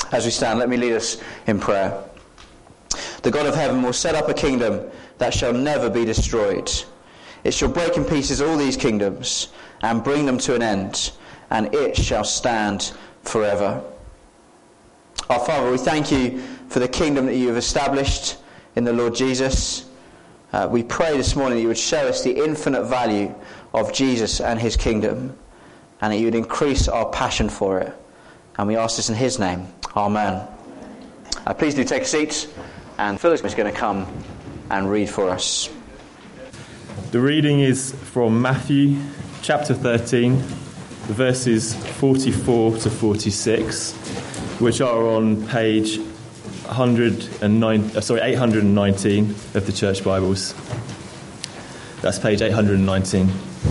As we stand, let me lead us in prayer. The God of heaven will set up a kingdom that shall never be destroyed. It shall break in pieces all these kingdoms and bring them to an end, and it shall stand forever. Our Father, we thank you for the kingdom that you have established in the Lord Jesus. We pray this morning that you would show us the infinite value of Jesus and his kingdom, and that you would increase our passion for it. And we ask this in his name. Amen. Please do take a seat, and Philip is going to come and read for us. The reading is from Matthew chapter 13, verses 44 to 46, which are on page 819 of the Church Bibles. That's page 819.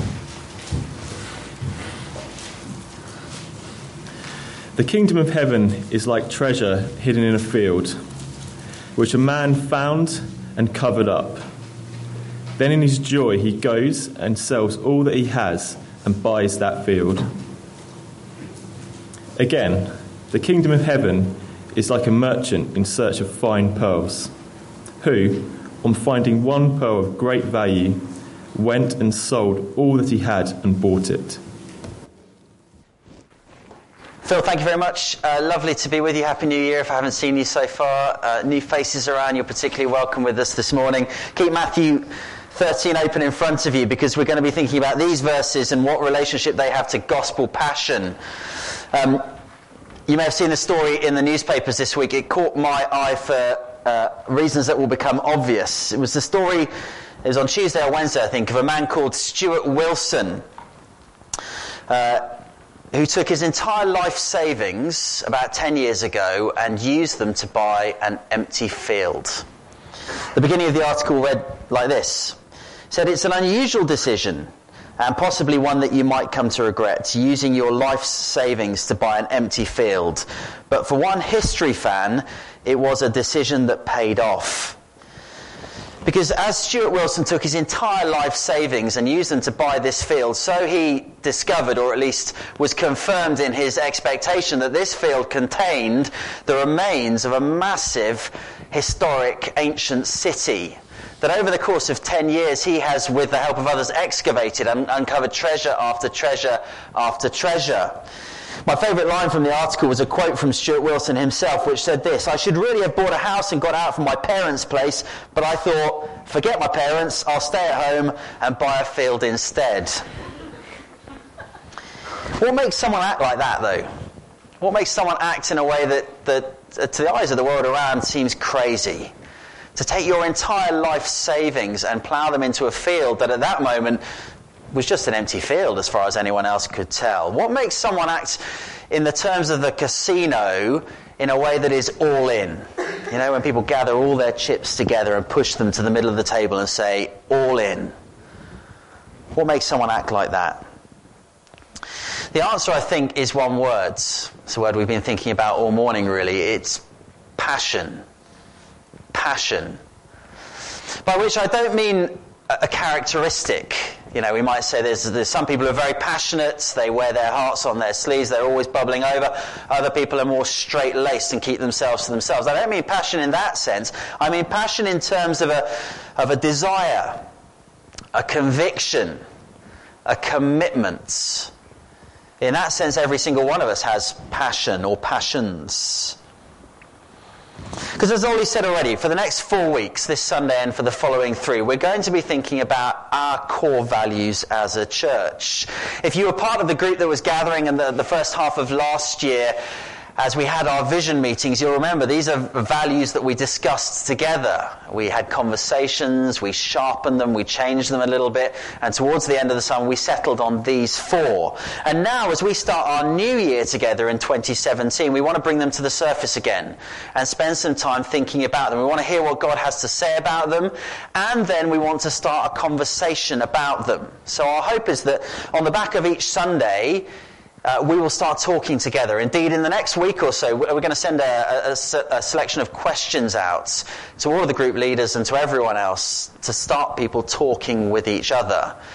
The kingdom of heaven is like treasure hidden in a field, which a man found and covered up. Then in his joy he goes and sells all that he has and buys that field. Again, the kingdom of heaven is like a merchant in search of fine pearls, who, on finding one pearl of great value, went and sold all that he had and bought it. Phil, thank you very much. Lovely to be with you. Happy New Year if I haven't seen you so far. New faces around, you're particularly welcome with us this morning. Keep Matthew 13 open in front of you, because we're going to be thinking about these verses and what relationship they have to gospel passion. You may have seen the story in the newspapers this week. It caught my eye for reasons that will become obvious. It was the story, it was on Tuesday or Wednesday, I think, of a man called Stuart Wilson, who took his entire life savings about 10 years ago and used them to buy an empty field. The beginning of the article read like this. It said, "It's an unusual decision, and possibly one that you might come to regret, using your life savings to buy an empty field. But for one history fan, it was a decision that paid off." Because as Stuart Wilson took his entire life savings and used them to buy this field, so he discovered, or at least was confirmed in his expectation, that this field contained the remains of a massive, historic, ancient city that over the course of 10 years he has, with the help of others, excavated and uncovered treasure after treasure after treasure. My favourite line from the article was a quote from Stuart Wilson himself, which said this: "I should really have bought a house and got out from my parents' place, but I thought, forget my parents, I'll stay at home and buy a field instead." What makes someone act like that, though? What makes someone act in a way that to the eyes of the world around, seems crazy? To take your entire life savings and plough them into a field that at that moment was just an empty field as far as anyone else could tell. What makes someone act in the terms of the casino in a way that is all in? You know, when people gather all their chips together and push them to the middle of the table and say, all in. What makes someone act like that? The answer, I think, is one word. It's a word we've been thinking about all morning, really. It's passion. Passion. By which I don't mean a characteristic. You know, we might say there's some people who are very passionate, they wear their hearts on their sleeves, they're always bubbling over. Other people are more straight-laced and keep themselves to themselves. I don't mean passion in that sense. I mean passion in terms of a desire, a conviction, a commitment. In that sense, every single one of us has passion or passions. Because as Ollie said already, for the next 4 weeks, this Sunday and for the following 3, we're going to be thinking about our core values as a church. If you were part of the group that was gathering in the first half of last year, as we had our vision meetings, you'll remember these are values that we discussed together. We had conversations, we sharpened them, we changed them a little bit, and towards the end of the summer we settled on these 4. And now as we start our new year together in 2017, we want to bring them to the surface again and spend some time thinking about them. We want to hear what God has to say about them, and then we want to start a conversation about them. So our hope is that on the back of each Sunday, we will start talking together. Indeed, in the next week or so, we're going to send a selection of questions out to all of the group leaders and to everyone else to start people talking with each other.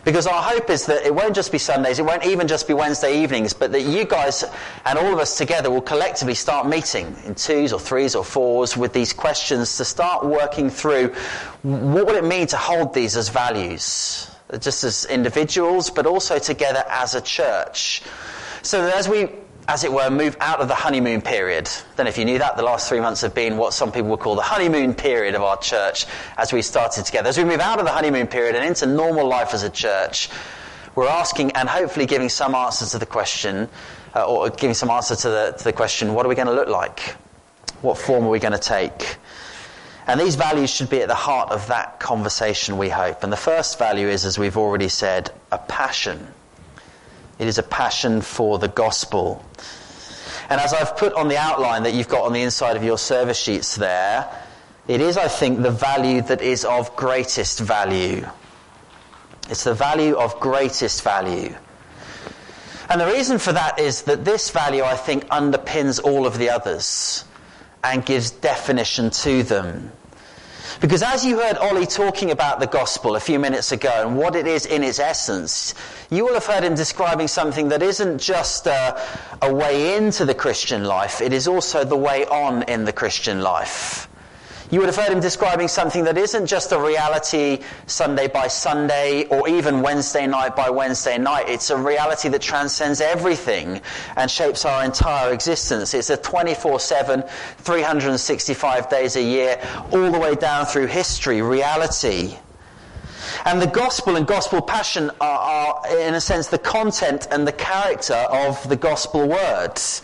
Because our hope is that it won't just be Sundays, it won't even just be Wednesday evenings, but that you guys and all of us together will collectively start meeting in 2s or 3s or 4s with these questions to start working through what would it mean to hold these as values, just as individuals, but also together as a church. So that as we, as it were, move out of the honeymoon period. I don't know if you knew that. The last 3 months have been what some people would call the honeymoon period of our church as we started together. As we move out of the honeymoon period and into normal life as a church, we're asking and hopefully giving some answer to the question, or giving some answer to the question, what are we going to look like? What form are we going to take? And these values should be at the heart of that conversation, we hope. And the first value is, as we've already said, a passion. It is a passion for the gospel. And as I've put on the outline that you've got on the inside of your service sheets there, it is, I think, the value that is of greatest value. It's the value of greatest value. And the reason for that is that this value, I think, underpins all of the others and gives definition to them. Because as you heard Ollie talking about the gospel a few minutes ago and what it is in its essence, you will have heard him describing something that isn't just a way into the Christian life, it is also the way on in the Christian life. You would have heard him describing something that isn't just a reality Sunday by Sunday or even Wednesday night by Wednesday night. It's a reality that transcends everything and shapes our entire existence. It's a 24/7, 365 days a year, all the way down through history, reality. And the gospel and gospel passion are, in a sense, the content and the character of the gospel words.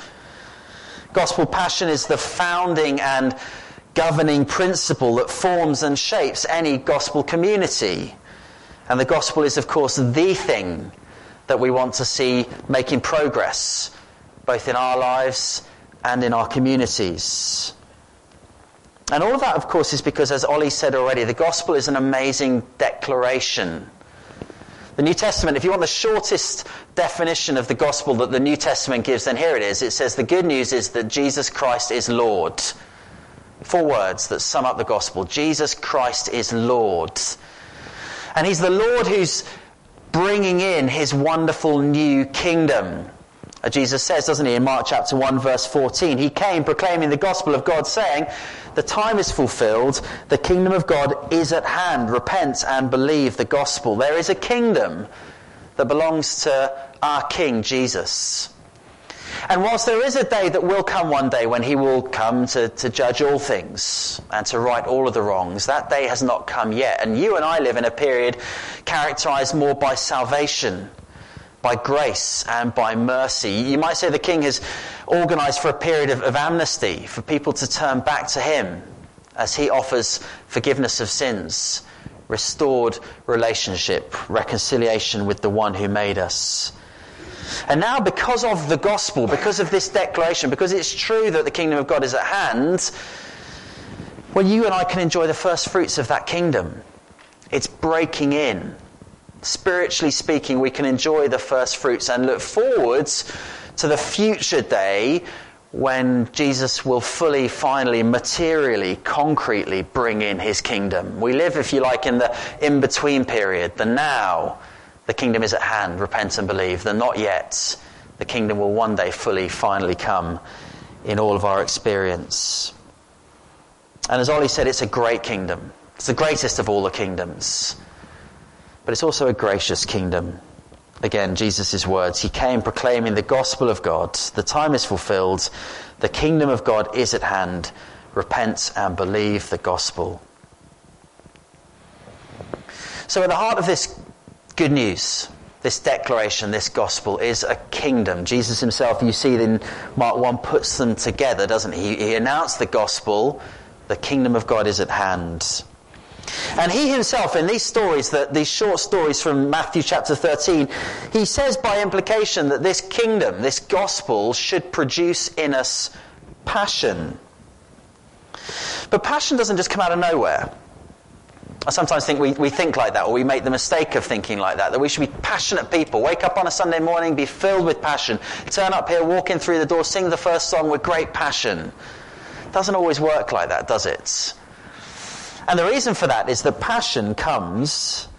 Gospel passion is the founding and governing principle that forms and shapes any gospel community. And the gospel is, of course, the thing that we want to see making progress, both in our lives and in our communities. And all of that, of course, is because, as Ollie said already, the gospel is an amazing declaration. The New Testament, if you want the shortest definition of the gospel that the New Testament gives, then here it is. It says the good news is that Jesus Christ is Lord. 4 words that sum up the gospel. Jesus Christ is Lord. And he's the Lord who's bringing in his wonderful new kingdom. Jesus says, doesn't he, in Mark chapter 1 verse 14, he came proclaiming the gospel of God, saying, the time is fulfilled, the kingdom of God is at hand, repent and believe the gospel. There is a kingdom that belongs to our King Jesus. And whilst there is a day that will come one day when he will come to judge all things and to right all of the wrongs, that day has not come yet. And you and I live in a period characterized more by salvation, by grace and by mercy. You might say the King has organized for a period of amnesty, for people to turn back to him as he offers forgiveness of sins, restored relationship, reconciliation with the one who made us. And now, because of the gospel, because of this declaration, because it's true that the kingdom of God is at hand, well, you and I can enjoy the first fruits of that kingdom. It's breaking in. Spiritually speaking, we can enjoy the first fruits and look forwards to the future day when Jesus will fully, finally, materially, concretely bring in his kingdom. We live, if you like, in the in-between period, the now. The kingdom is at hand, repent and believe. The not yet, the kingdom will one day fully, finally come in all of our experience. And as Ollie said, it's a great kingdom. It's the greatest of all the kingdoms. But it's also a gracious kingdom. Again, Jesus' words, he came proclaiming the gospel of God. The time is fulfilled. The kingdom of God is at hand. Repent and believe the gospel. So at the heart of this good news, this declaration, this gospel, is a kingdom. Jesus himself, you see in Mark 1, puts them together, doesn't he? He announced the gospel, the kingdom of God is at hand. And he himself, in these stories, these short stories from Matthew chapter 13, he says by implication that this kingdom, this gospel, should produce in us passion. But passion doesn't just come out of nowhere. I sometimes think we think like that, or we make the mistake of thinking like that we should be passionate people. Wake up on a Sunday morning, be filled with passion. Turn up here, walk in through the door, sing the first song with great passion. It doesn't always work like that, does it? And the reason for that is that passion comes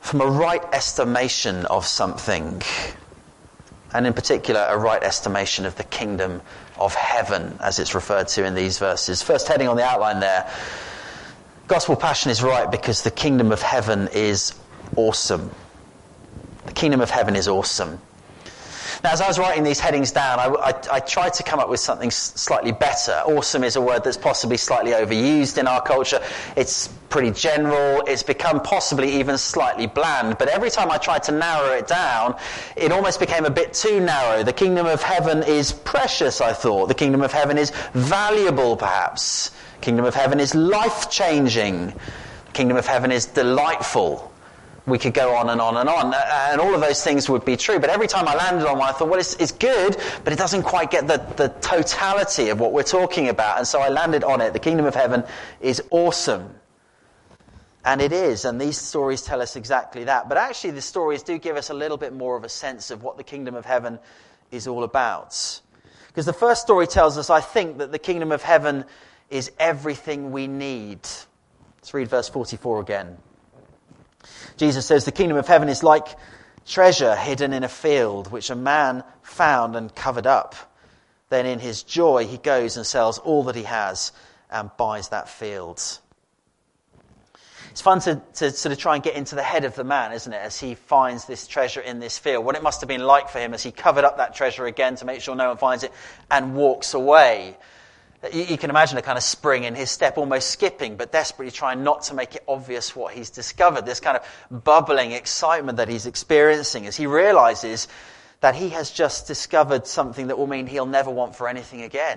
from a right estimation of something, and in particular a right estimation of the kingdom of heaven, as it's referred to in these verses. First heading on the outline there, Gospel Passion is right because the kingdom of heaven is awesome. The kingdom of heaven is awesome. Now, as I was writing these headings down, I tried to come up with something slightly better. Awesome is a word that's possibly slightly overused in our culture. It's pretty general. It's become possibly even slightly bland. But every time I tried to narrow it down, it almost became a bit too narrow. The kingdom of heaven is precious, I thought. The kingdom of heaven is valuable, perhaps. The kingdom of heaven is life-changing. The kingdom of heaven is delightful. We could go on and on and on, and all of those things would be true. But every time I landed on one, I thought, well, it's good, but it doesn't quite get the totality of what we're talking about. And so I landed on it. The kingdom of heaven is awesome. And it is, and these stories tell us exactly that. But actually, the stories do give us a little bit more of a sense of what the kingdom of heaven is all about. Because the first story tells us, I think, that the kingdom of heaven is everything we need. Let's read verse 44 again. Jesus says, the kingdom of heaven is like treasure hidden in a field, which a man found and covered up. Then in his joy, he goes and sells all that he has and buys that field. It's fun to sort of try and get into the head of the man, isn't it, as he finds this treasure in this field. What it must have been like for him as he covered up that treasure again to make sure no one finds it and walks away. You can imagine a kind of spring in his step, almost skipping, but desperately trying not to make it obvious what he's discovered. This kind of bubbling excitement that he's experiencing as he realizes that he has just discovered something that will mean he'll never want for anything again.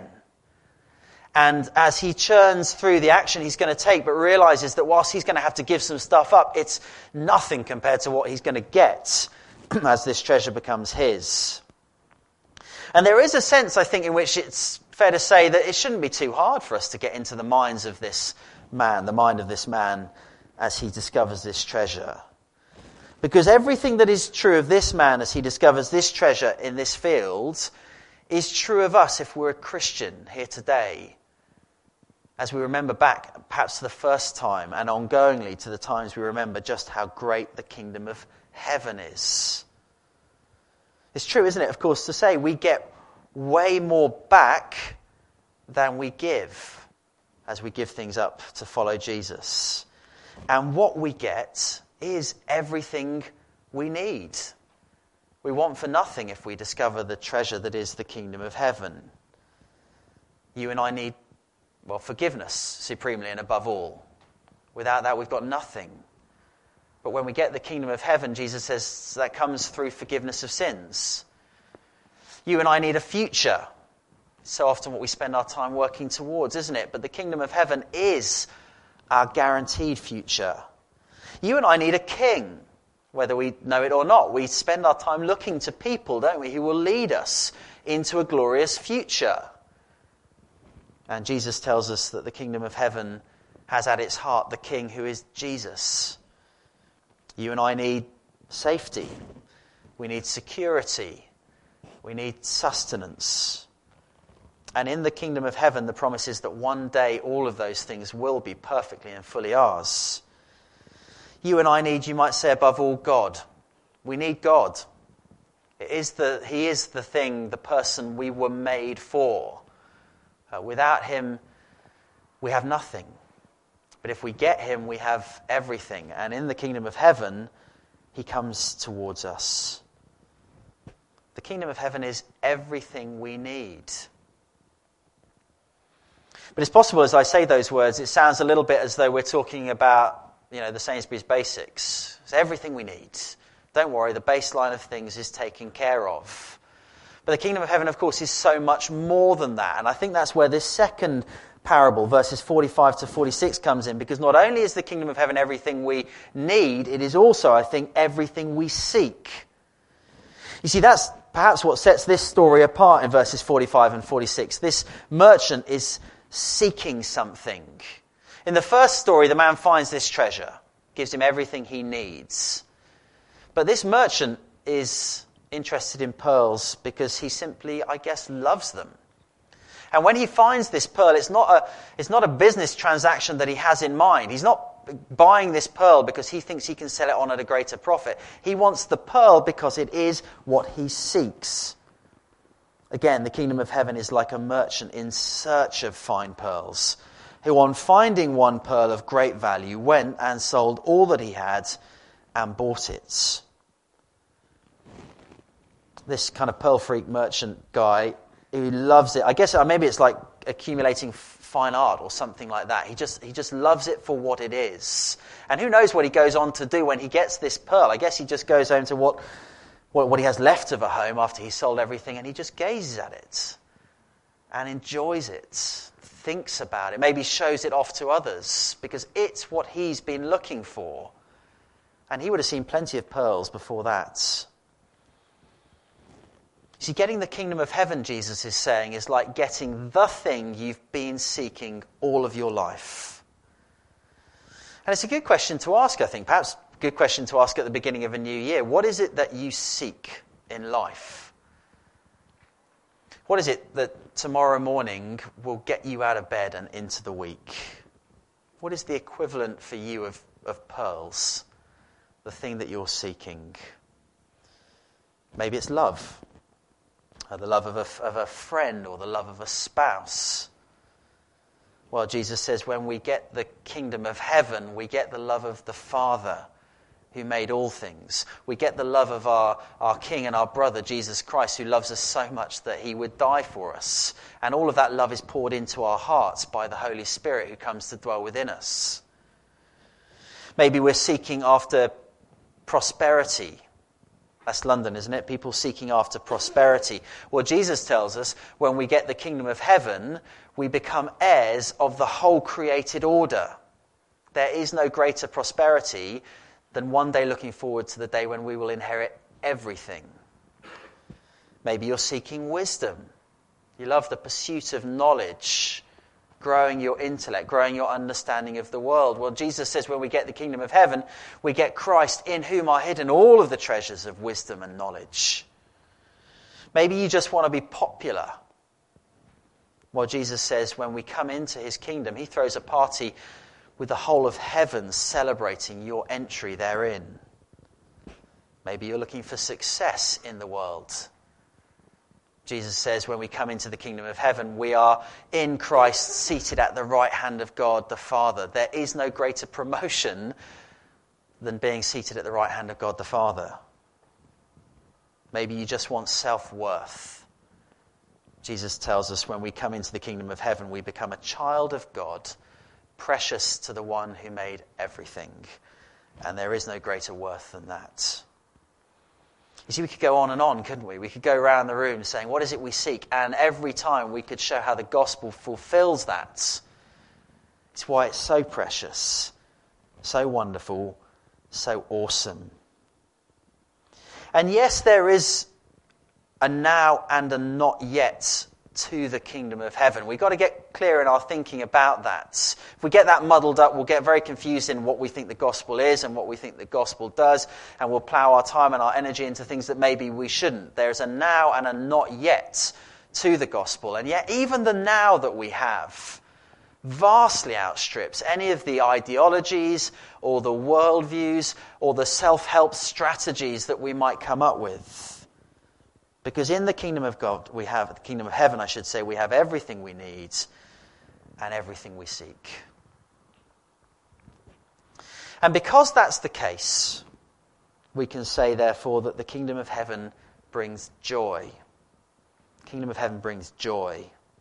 And as he churns through the action he's going to take, but realizes that whilst he's going to have to give some stuff up, it's nothing compared to what he's going to get as this treasure becomes his. And there is a sense, I think, in which it's fair to say that it shouldn't be too hard for us to get into the minds of this man, the mind of this man, as he discovers this treasure. Because everything that is true of this man as he discovers this treasure in this field is true of us if we're a Christian here today. As we remember back perhaps to the first time and ongoingly to the times we remember just how great the kingdom of heaven is. It's true, isn't it, of course, to say we get way more back than we give as we give things up to follow Jesus. And what we get is everything we need. We want for nothing if we discover the treasure that is the kingdom of heaven. You and I need, well, forgiveness supremely and above all. Without that, we've got nothing. But when we get the kingdom of heaven, Jesus says that comes through forgiveness of sins. You and I need a future. It's so often what we spend our time working towards, isn't it? But the kingdom of heaven is our guaranteed future. You and I need a king, whether we know it or not. We spend our time looking to people, don't we, who will lead us into a glorious future. And Jesus tells us that the kingdom of heaven has at its heart the king who is Jesus. You and I need safety. We need security. We need sustenance. And in the kingdom of heaven, the promise is that one day all of those things will be perfectly and fully ours. You and I need, you might say, above all, God. We need God. He is the thing, the person we were made for. Without him, we have nothing. But if we get him, we have everything. And in the kingdom of heaven, he comes towards us. The kingdom of heaven is everything we need. But it's possible, as I say those words, it sounds a little bit as though we're talking about, the Sainsbury's basics. It's everything we need. Don't worry, the baseline of things is taken care of. But the kingdom of heaven, of course, is so much more than that. And I think that's where this second parable, verses 45 to 46, comes in. Because not only is the kingdom of heaven everything we need, it is also, I think, everything we seek. You see, that's perhaps what sets this story apart in verses 45 and 46. This merchant is seeking something. In the first story, the man finds this treasure, gives him everything he needs. But this merchant is interested in pearls because he simply, I guess, loves them. And when he finds this pearl, it's not a business transaction that he has in mind. He's not buying this pearl because he thinks he can sell it on at a greater profit. He wants the pearl because it is what he seeks. Again, the kingdom of heaven is like a merchant in search of fine pearls, who on finding one pearl of great value went and sold all that he had and bought it. This kind of pearl freak merchant guy who loves it. I guess maybe it's like accumulating fine art or something like that. He just loves it for what it is. And who knows what he goes on to do when he gets this pearl. I guess he just goes home to what he has left of a home after he's sold everything, and he just gazes at it and enjoys it, thinks about it, maybe shows it off to others because it's what he's been looking for. And he would have seen plenty of pearls before that. See, getting the kingdom of heaven, Jesus is saying, is like getting the thing you've been seeking all of your life. And it's a good question to ask, I think. Perhaps a good question to ask at the beginning of a new year. What is it that you seek in life? What is it that tomorrow morning will get you out of bed and into the week? What is the equivalent for you of pearls? The thing that you're seeking? Maybe it's love. The love of a friend or the love of a spouse. Well, Jesus says when we get the kingdom of heaven, we get the love of the Father who made all things. We get the love of our King and our brother, Jesus Christ, who loves us so much that he would die for us. And all of that love is poured into our hearts by the Holy Spirit who comes to dwell within us. Maybe we're seeking after prosperity. That's London, isn't it? People seeking after prosperity. Well, Jesus tells us when we get the kingdom of heaven, we become heirs of the whole created order. There is no greater prosperity than one day looking forward to the day when we will inherit everything. Maybe you're seeking wisdom. You love the pursuit of knowledge, growing your intellect, growing your understanding of the world. Well, Jesus says when we get the kingdom of heaven, we get Christ in whom are hidden all of the treasures of wisdom and knowledge. Maybe you just want to be popular. Well, Jesus says when we come into his kingdom, he throws a party with the whole of heaven celebrating your entry therein. Maybe you're looking for success in the world. Jesus says when we come into the kingdom of heaven, we are in Christ seated at the right hand of God the Father. There is no greater promotion than being seated at the right hand of God the Father. Maybe you just want self-worth. Jesus tells us when we come into the kingdom of heaven, we become a child of God, precious to the one who made everything. And there is no greater worth than that. You see, we could go on and on, couldn't we? We could go around the room saying, what is it we seek? And every time we could show how the gospel fulfills that. It's why it's so precious, so wonderful, so awesome. And yes, there is a now and a not yet to the kingdom of heaven. We've got to get clear in our thinking about that. If we get that muddled up, we'll get very confused in what we think the gospel is and what we think the gospel does, and we'll plough our time and our energy into things that maybe we shouldn't. There's a now and a not yet to the gospel, and yet even the now that we have vastly outstrips any of the ideologies or the worldviews or the self-help strategies that we might come up with. Because in the kingdom of God, we have, the kingdom of heaven, I should say, we have everything we need and everything we seek. And because that's the case, we can say, therefore, that the kingdom of heaven brings joy. The kingdom of heaven brings joy.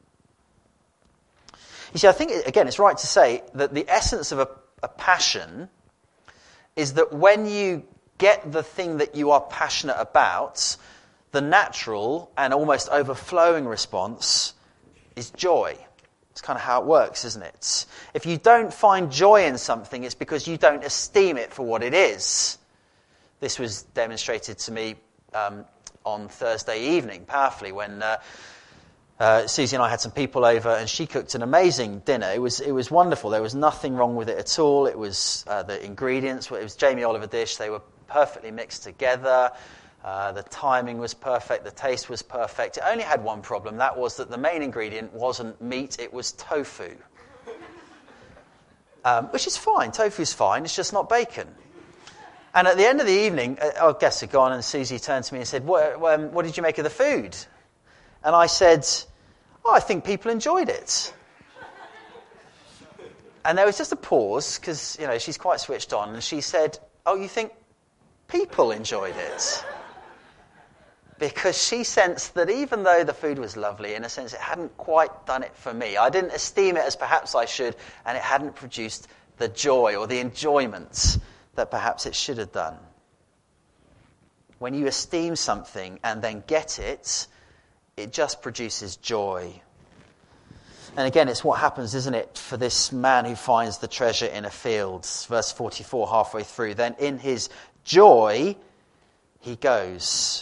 You see, I think, again, it's right to say that the essence of a passion is that when you get the thing that you are passionate about, the natural and almost overflowing response is joy. It's kind of how it works, isn't it? If you don't find joy in something, it's because you don't esteem it for what it is. This was demonstrated to me on Thursday evening, powerfully, when Susie and I had some people over, and she cooked an amazing dinner. It was wonderful. There was nothing wrong with it at all. It was the ingredients. It was Jamie Oliver dish. They were perfectly mixed together. The timing was perfect. The taste was perfect. It only had one problem. That was that the main ingredient wasn't meat. It was tofu. which is fine. Tofu's fine. It's just not bacon. And at the end of the evening, our guests had gone, and Susie turned to me and said, what did you make of the food? And I said, I think people enjoyed it. And there was just a pause, because, she's quite switched on, and she said, you think people enjoyed it? Because she sensed that even though the food was lovely, in a sense, it hadn't quite done it for me. I didn't esteem it as perhaps I should, and it hadn't produced the joy or the enjoyment that perhaps it should have done. When you esteem something and then get it, it just produces joy. And again, it's what happens, isn't it, for this man who finds the treasure in a field. Verse 44, halfway through. Then in his joy, he goes.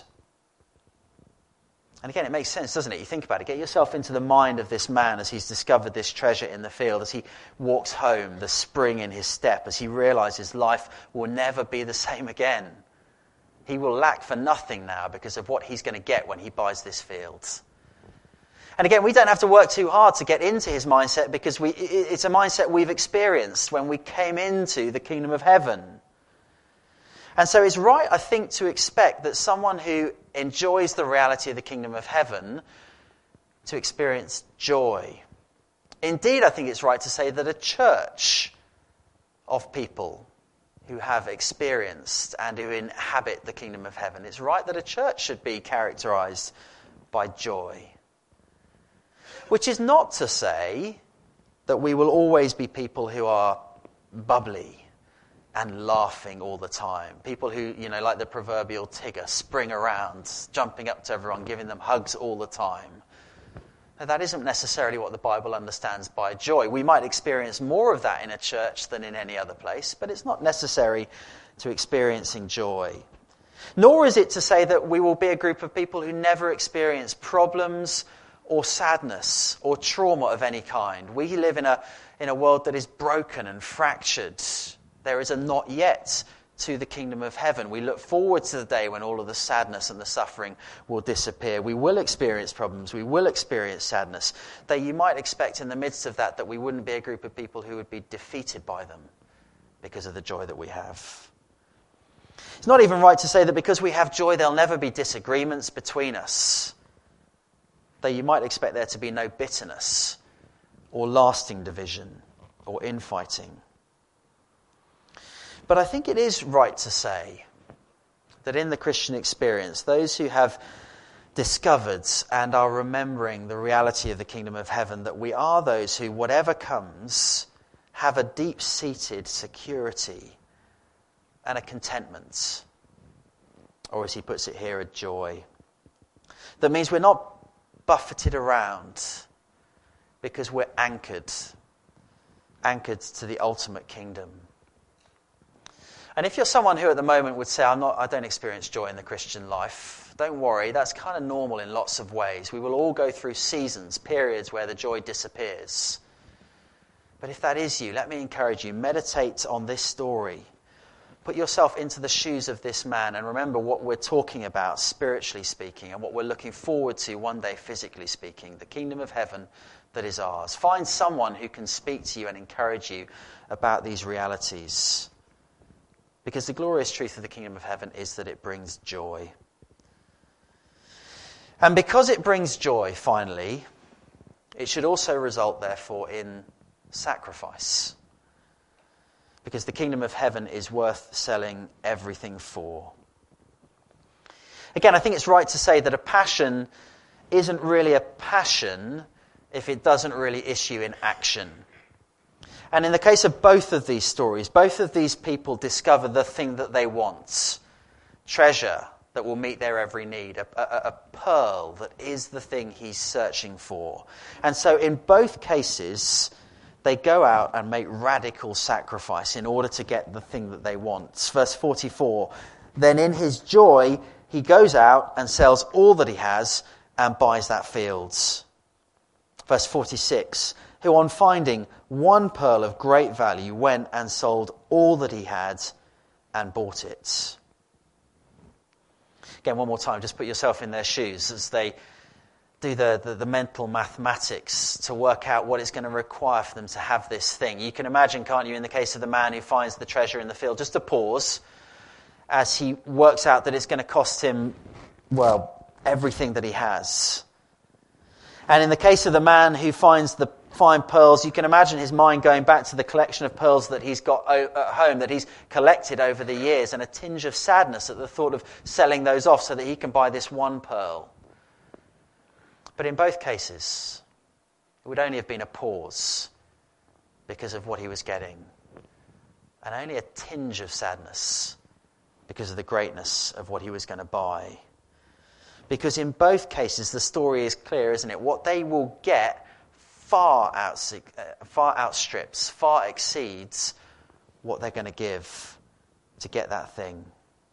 And again, it makes sense, doesn't it? You think about it. Get yourself into the mind of this man as he's discovered this treasure in the field, as he walks home, the spring in his step, as he realizes life will never be the same again. He will lack for nothing now because of what he's going to get when he buys this field. And again, we don't have to work too hard to get into his mindset, because it's a mindset we've experienced when we came into the kingdom of heaven. And so it's right, I think, to expect that someone who enjoys the reality of the kingdom of heaven to experience joy. Indeed, I think it's right to say that a church of people who have experienced and who inhabit the kingdom of heaven, it's right that a church should be characterized by joy. Which is not to say that we will always be people who are bubbly and laughing all the time. People who, like the proverbial Tigger, spring around, jumping up to everyone, giving them hugs all the time. Now, that isn't necessarily what the Bible understands by joy. We might experience more of that in a church than in any other place, but it's not necessary to experiencing joy. Nor is it to say that we will be a group of people who never experience problems or sadness or trauma of any kind. We live in a world that is broken and fractured. There is a not yet to the kingdom of heaven. We look forward to the day when all of the sadness and the suffering will disappear. We will experience problems. We will experience sadness. Though you might expect in the midst of that we wouldn't be a group of people who would be defeated by them because of the joy that we have. It's not even right to say that because we have joy there'll never be disagreements between us. Though you might expect there to be no bitterness or lasting division or infighting. But I think it is right to say that in the Christian experience, those who have discovered and are remembering the reality of the kingdom of heaven, that we are those who, whatever comes, have a deep-seated security and a contentment, or as he puts it here, a joy. That means we're not buffeted around because we're anchored to the ultimate kingdom. And if you're someone who at the moment would say, I don't experience joy in the Christian life, don't worry, that's kind of normal in lots of ways. We will all go through seasons, periods where the joy disappears. But if that is you, let me encourage you, meditate on this story. Put yourself into the shoes of this man and remember what we're talking about, spiritually speaking, and what we're looking forward to one day, physically speaking, the kingdom of heaven that is ours. Find someone who can speak to you and encourage you about these realities. Because the glorious truth of the kingdom of heaven is that it brings joy. And because it brings joy, finally, it should also result, therefore, in sacrifice. Because the kingdom of heaven is worth selling everything for. Again, I think it's right to say that a passion isn't really a passion if it doesn't really issue in action. And in the case of both of these stories, both of these people discover the thing that they want. Treasure that will meet their every need. A pearl that is the thing he's searching for. And so in both cases, they go out and make radical sacrifice in order to get the thing that they want. Verse 44, then in his joy, he goes out and sells all that he has and buys that field. Verse 46, who on finding one pearl of great value went and sold all that he had and bought it. Again, one more time, just put yourself in their shoes as they do the mental mathematics to work out what it's going to require for them to have this thing. You can imagine, can't you, in the case of the man who finds the treasure in the field, just to pause as he works out that it's going to cost him, well, everything that he has. And in the case of the man who finds the fine pearls, you can imagine his mind going back to the collection of pearls that he's got at home, that he's collected over the years, and a tinge of sadness at the thought of selling those off so that he can buy this one pearl. But in both cases, it would only have been a pause because of what he was getting, and only a tinge of sadness because of the greatness of what he was going to buy. Because in both cases, the story is clear, isn't it? What they will get far outstrips, far exceeds what they're going to give to get that thing.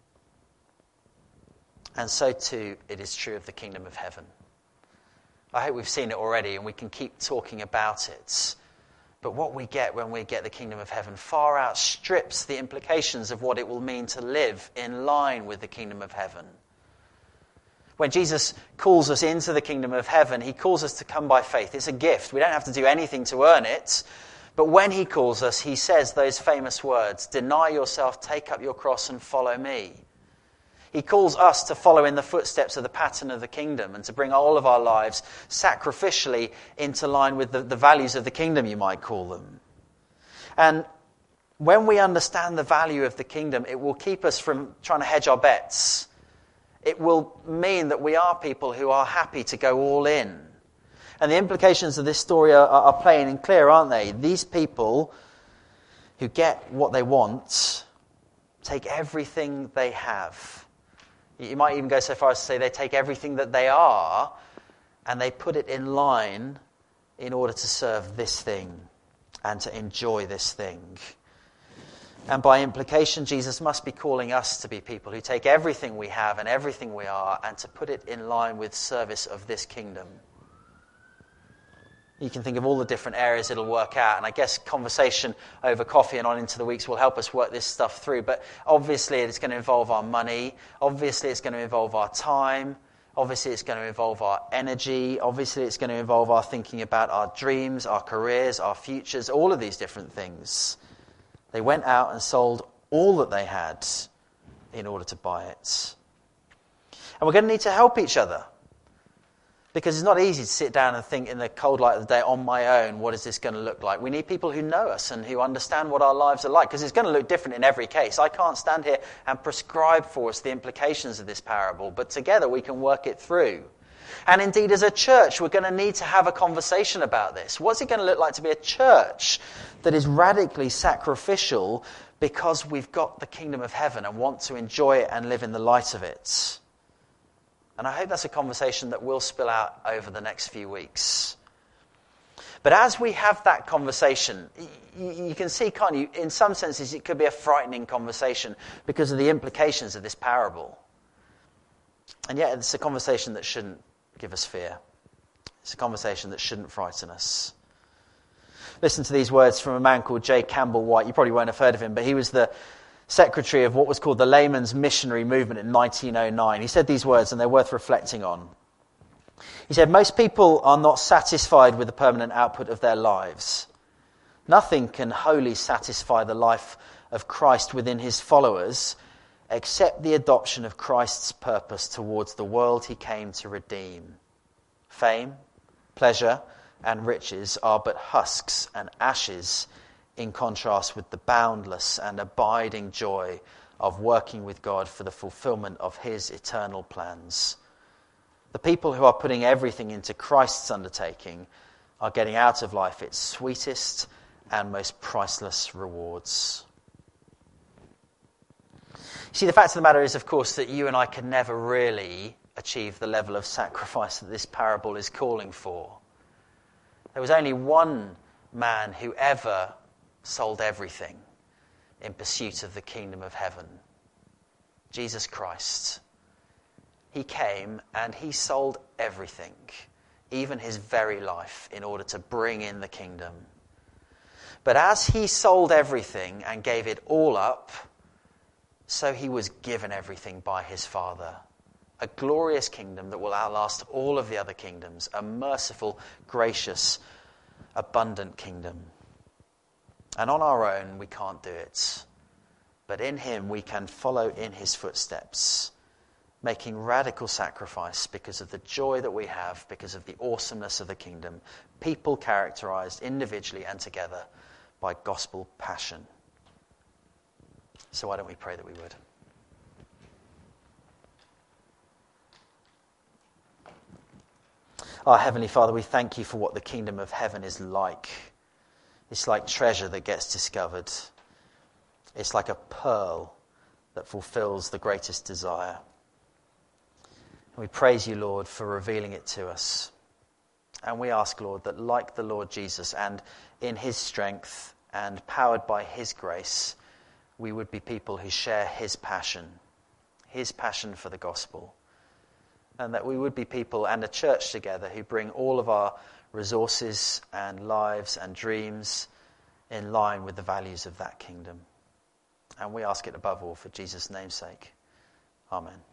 And so too, it is true of the kingdom of heaven. I hope we've seen it already and we can keep talking about it. But what we get when we get the kingdom of heaven far outstrips the implications of what it will mean to live in line with the kingdom of heaven. When Jesus calls us into the kingdom of heaven, he calls us to come by faith. It's a gift. We don't have to do anything to earn it. But when he calls us, he says those famous words, "Deny yourself, take up your cross and follow me." He calls us to follow in the footsteps of the pattern of the kingdom and to bring all of our lives sacrificially into line with the values of the kingdom, you might call them. And when we understand the value of the kingdom, it will keep us from trying to hedge our bets. It will mean that we are people who are happy to go all in. And the implications of this story are plain and clear, aren't they? These people who get what they want take everything they have. You might even go so far as to say they take everything that they are and they put it in line in order to serve this thing and to enjoy this thing. And by implication, Jesus must be calling us to be people who take everything we have and everything we are and to put it in line with service of this kingdom. You can think of all the different areas it'll work out, and I guess conversation over coffee and on into the weeks will help us work this stuff through. But obviously it's going to involve our money. Obviously it's going to involve our time. Obviously it's going to involve our energy. Obviously it's going to involve our thinking about our dreams, our careers, our futures, all of these different things. They went out and sold all that they had in order to buy it. And we're going to need to help each other. Because it's not easy to sit down and think in the cold light of the day, on my own, what is this going to look like? We need people who know us and who understand what our lives are like, because it's going to look different in every case. I can't stand here and prescribe for us the implications of this parable, but together we can work it through. And indeed, as a church, we're going to need to have a conversation about this. What's it going to look like to be a church that is radically sacrificial because we've got the kingdom of heaven and want to enjoy it and live in the light of it? And I hope that's a conversation that will spill out over the next few weeks. But as we have that conversation, you can see, can't you, in some senses it could be a frightening conversation because of the implications of this parable. And yet it's a conversation that shouldn't give us fear. It's a conversation that shouldn't frighten us. Listen to these words from a man called J. Campbell White. You probably won't have heard of him, but he was the secretary of what was called the Layman's Missionary Movement in 1909. He said these words, and they're worth reflecting on. He said, "Most people are not satisfied with the permanent output of their lives. Nothing can wholly satisfy the life of Christ within his followers except the adoption of Christ's purpose towards the world he came to redeem. Fame, pleasure, and riches are but husks and ashes in contrast with the boundless and abiding joy of working with God for the fulfillment of his eternal plans. The people who are putting everything into Christ's undertaking are getting out of life its sweetest and most priceless rewards." You see, the fact of the matter is, of course, that you and I can never really achieve the level of sacrifice that this parable is calling for. There was only one man who ever sold everything in pursuit of the kingdom of heaven. Jesus Christ. He came and he sold everything, even his very life, in order to bring in the kingdom. But as he sold everything and gave it all up, so he was given everything by his Father a glorious kingdom that will outlast all of the other kingdoms, a merciful, gracious, abundant kingdom. And on our own, we can't do it. But in him, we can follow in his footsteps, making radical sacrifice because of the joy that we have, because of the awesomeness of the kingdom. People characterized individually and together by gospel passion. So why don't we pray that we would? Our Heavenly Father, we thank you for what the kingdom of heaven is like. It's like treasure that gets discovered. It's like a pearl that fulfills the greatest desire. And we praise you, Lord, for revealing it to us. And we ask, Lord, that like the Lord Jesus and in his strength and powered by his grace, we would be people who share his passion for the gospel. And that we would be people and a church together who bring all of our resources and lives and dreams in line with the values of that kingdom. And we ask it above all for Jesus' name's sake. Amen.